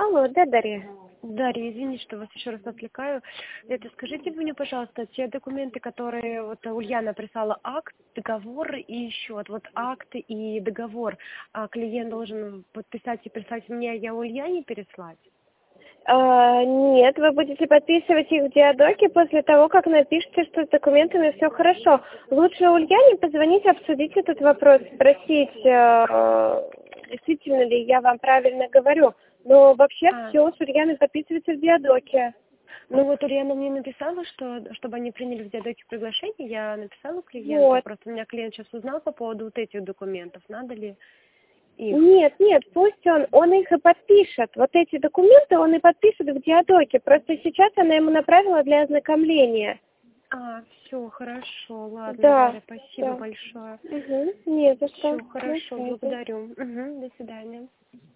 Алло, да, Дарья? Дарья, извините, что вас еще раз отвлекаю. Это скажите мне, пожалуйста, те документы, которые вот Ульяна прислала, акт, договор и счет. Вот акт и договор клиент должен подписать и прислать мне, я Ульяне переслать? Нет, вы будете подписывать их в диадоке после того, как напишите, что с документами все хорошо. Лучше Ульяне позвонить, обсудить этот вопрос, спросить, действительно ли я вам правильно говорю. Но вообще все с Ульяной подписывается в диадоке. Ну вот Ульяна мне написала, что чтобы они приняли в диадоке приглашение, я написала клиенту, Вот. просто у меня клиент сейчас узнал по поводу вот этих документов, надо ли их? Нет, пусть он их и подпишет. Вот эти документы он и подпишет в диадоке. Просто сейчас она ему направила для ознакомления. Все, хорошо, ладно, Да, Дарья, спасибо да. большое. Угу, не за что. Все, хорошо, благодарю. До свидания.